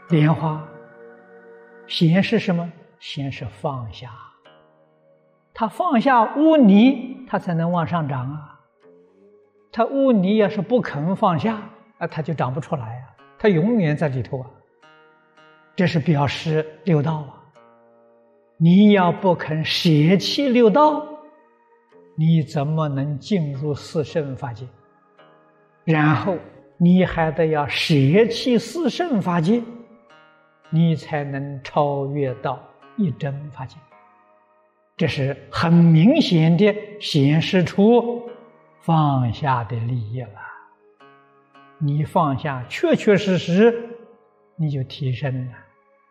莲花。显示什么？显示放下。它放下污泥，它才能往上长啊。它污泥要是不肯放下啊，它就长不出来啊，它永远在里头啊。这是表示六道啊。你要不肯舍弃六道，你怎么能进入四圣法界？然后你还得要舍弃四圣法界，你才能超越到一真法界。这是很明显的显示出放下的利益了。你放下，确确实实你就提升了。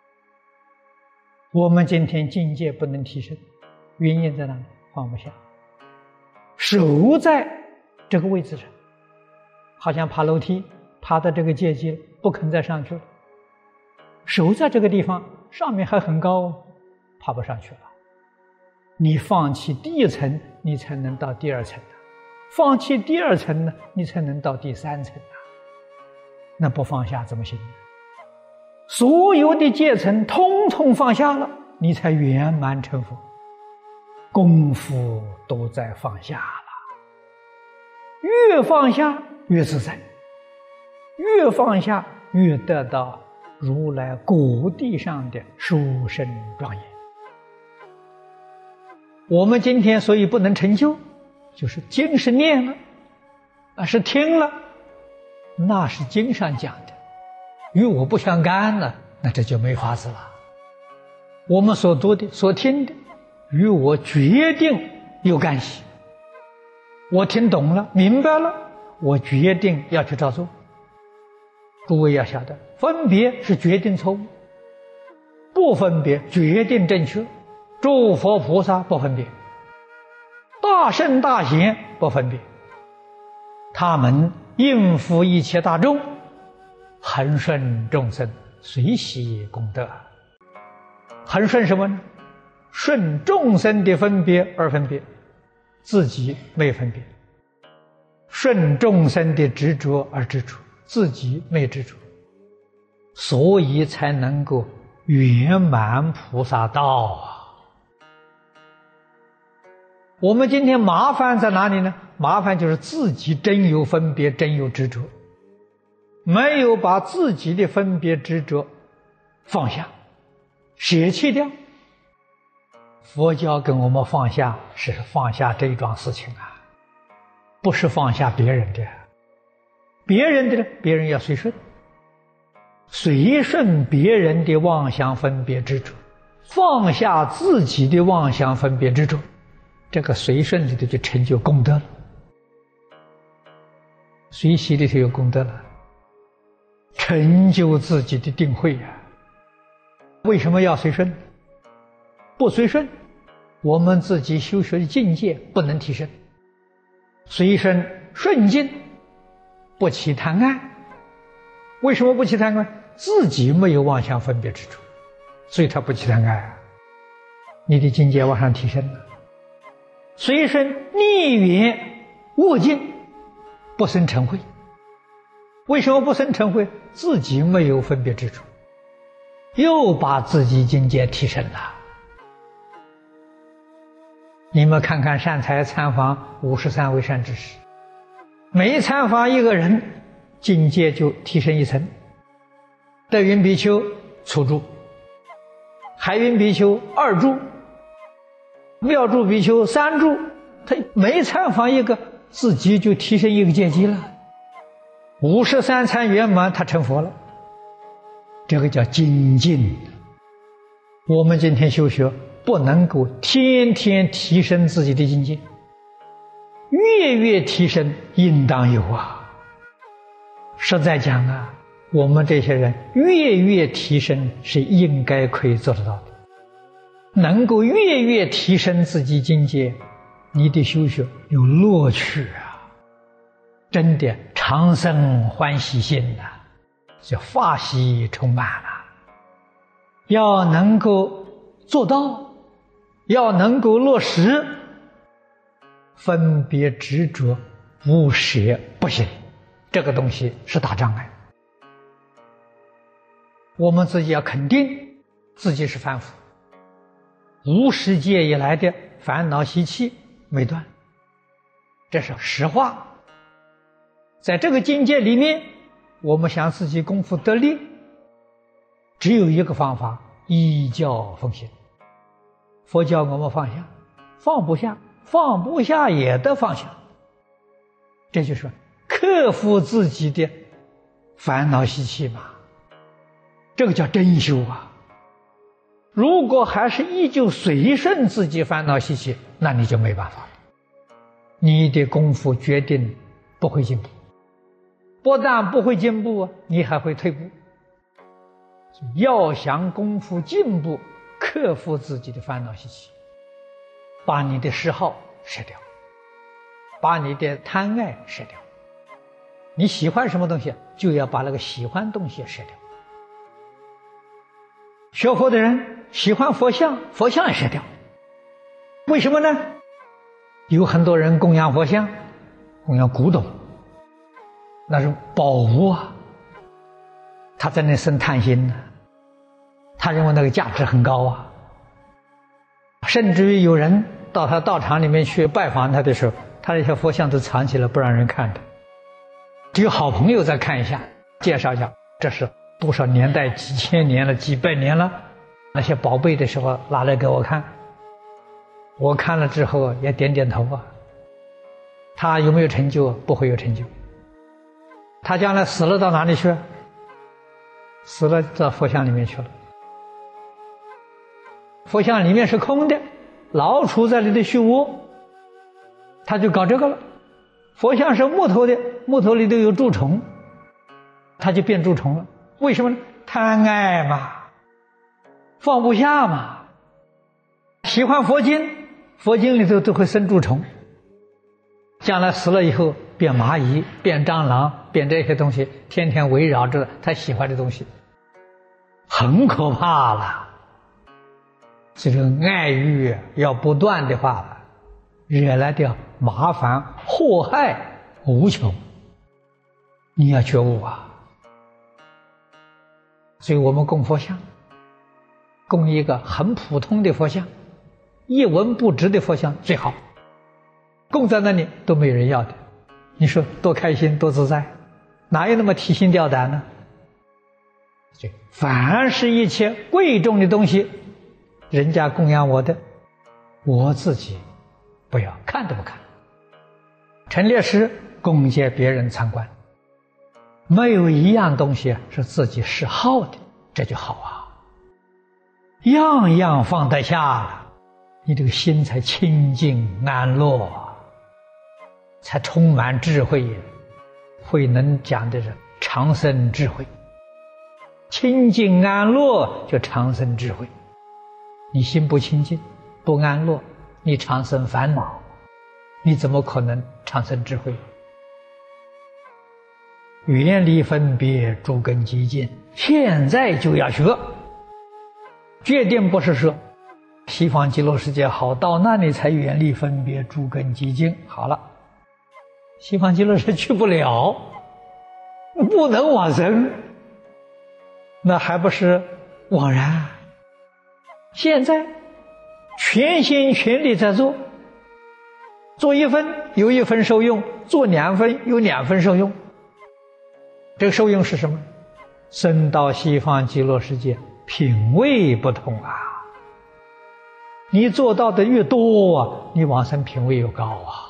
我们今天境界不能提升，原因在哪里？放不下，守在这个位置上，好像爬楼梯，爬到这个阶级不肯再上去了，守在这个地方，上面还很高，爬不上去了。你放弃第一层，你才能到第二层的；放弃第二层呢，你才能到第三层的。那不放下怎么行？所有的阶层通通放下了，你才圆满成佛。功夫都在放下了，越放下越自在，越放下越得到如来果地上的殊胜庄严。我们今天所以不能成就，就是经是念了，是听了，那是经上讲的，与我不相干了，那这就没法子了。我们所读的、所听的，与我决定有干系。我听懂了、明白了，我决定要去照做。诸位要晓得，分别是决定错误，不分别决定正确。诸佛菩萨不分别，大圣大贤不分别，他们应付一切大众，恒顺众生，随喜功德。恒顺什么呢？顺众生的分别而分别，自己没分别；顺众生的执着而执着，自己没执着，所以才能够圆满菩萨道啊。我们今天麻烦在哪里呢？麻烦就是自己真有分别，真有执着，没有把自己的分别执着放下，舍弃掉。佛教跟我们放下是放下这一桩事情啊，不是放下别人的。别人的呢，别人要随顺，随顺别人的妄想分别执着，放下自己的妄想分别执着，这个随顺里头就成就功德了，随喜里头有功德了，成就自己的定慧啊。为什么要随顺？不随顺，我们自己修学的境界不能提升。随顺顺境，不起贪爱。为什么不起贪爱？自己没有妄想分别之处，所以他不起贪爱啊。你的境界往上提升了。随顺逆缘恶境，不生嗔恚。为什么不生嗔恚？自己没有分别之处，又把自己境界提升了。你们看看善财参访53位善知识，每参访一个人，境界就提升一层。德云比丘初住，海云比丘2住，妙住比丘3住，他每参访一个，自己就提升一个阶级了。53参圆满，他成佛了。这个叫精进。我们今天修学不能够天天提升自己的境界，月提升应当有啊。实在讲啊，我们这些人月提升是应该可以做得到的。能够月提升自己境界，你的修学有乐趣啊，真的常生欢喜心呐，叫法喜充满了。要能够做到，要能够落实，分别执着无舍不行，这个东西是大障碍。 我们自己要肯定自己是凡夫，无始劫以来的烦恼习气没断，这是实话。在这个境界里面，我们想自己功夫得力，只有一个方法：依教奉行。佛教我们放下，放不下，放不下也得放下。这就是克服自己的烦恼习气嘛，这个叫真修啊。如果还是依旧随顺自己烦恼习气，那你就没办法了，你的功夫决定不会进步，不但不会进步，你还会退步。要想功夫进步，克服自己的烦恼习气，把你的嗜好舍掉，把你的贪爱舍掉。你喜欢什么东西，就要把那个喜欢东西舍掉。学佛的人喜欢佛像，佛像也舍掉。为什么呢？有很多人供养佛像，供养古董，那是宝物啊，他在那生贪心呢，他认为那个价值很高啊。甚至于有人到他道场里面去拜访他的时候，他那些佛像都藏起来不让人看的，只有好朋友再看一下，介绍一下这是多少年代，几千年了，几百年了，那些宝贝的时候拿来给我看，我看了之后也点点头啊。他有没有成就？不会有成就。他将来死了到哪里去？死了到佛像里面去了。佛像里面是空的，老鼠在里头续窝，他就搞这个了。佛像是木头的，木头里头有蛀虫，他就变蛀虫了。为什么呢？贪爱嘛，放不下嘛。喜欢佛经，佛经里头都会生蛀虫，将来死了以后变蚂蚁，变蟑螂，变这些东西，天天围绕着他喜欢的东西，很可怕了。这个爱欲要不断的话，惹来的麻烦祸害无穷，你要觉悟啊。所以我们供佛像，供一个很普通的佛像，一文不值的佛像最好，供在那里都没人要的，你说多开心多自在，哪有那么提心吊胆呢？凡是一切贵重的东西，人家供养我的，我自己不要看都不看。陈列师供接别人参观，没有一样东西是自己嗜好的，这就好啊。样样放得下了，你这个心才清净安乐，才充满智慧。慧能讲的是长生智慧，清净安乐就长生智慧。你心不清净不安乐，你长生烦恼，你怎么可能长生智慧？远离分别，诸根极净，现在就要学。决定不是说西方极乐世界好，到那里才远离分别，诸根极净。好了，西方极乐世界去不了，不能往生，那还不是枉然？现在全心全力在做，做一分有一分受用，做2分有2分受用。这个受用是什么？生到西方极乐世界，品位不同啊。你做到的越多啊，你往生品位越高啊。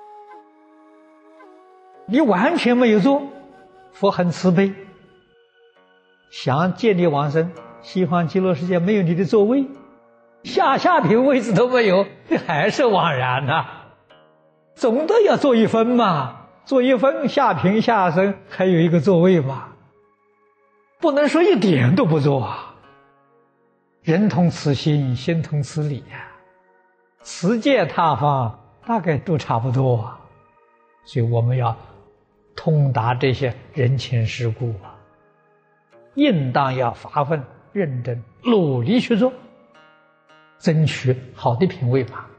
你完全没有做，佛很慈悲，想借你往生西方极乐世界，没有你的座位，下品位置都没有，还是枉然啊。总得要做一分嘛，做一分下品下生还有一个座位嘛，不能说一点都不做啊。人同此心，心同此理啊，此界他方大概都差不多啊。所以我们要通达这些人情世故啊，应当要发奋认真努力去做，争取好的品位吧。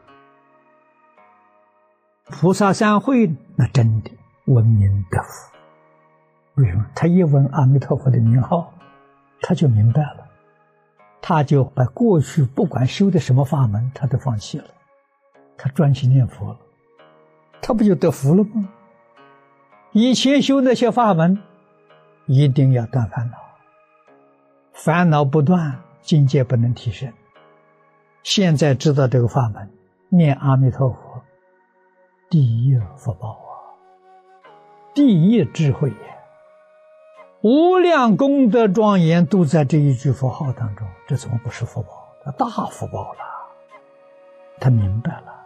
菩萨三会那真的闻名得福，为什么？他一闻阿弥陀佛的名号， 他就明白了，他就把过去不管修的什么法门，他都放弃了，他专心念佛了，他不就得福了吗？以前修那些法门，一定要断烦恼，烦恼不断，境界不能提升。现在知道这个法门，念阿弥陀佛，第一福报啊，第一智慧也，无量功德庄严都在这一句佛号当中，这怎么不是福报？大福报了。他明白了。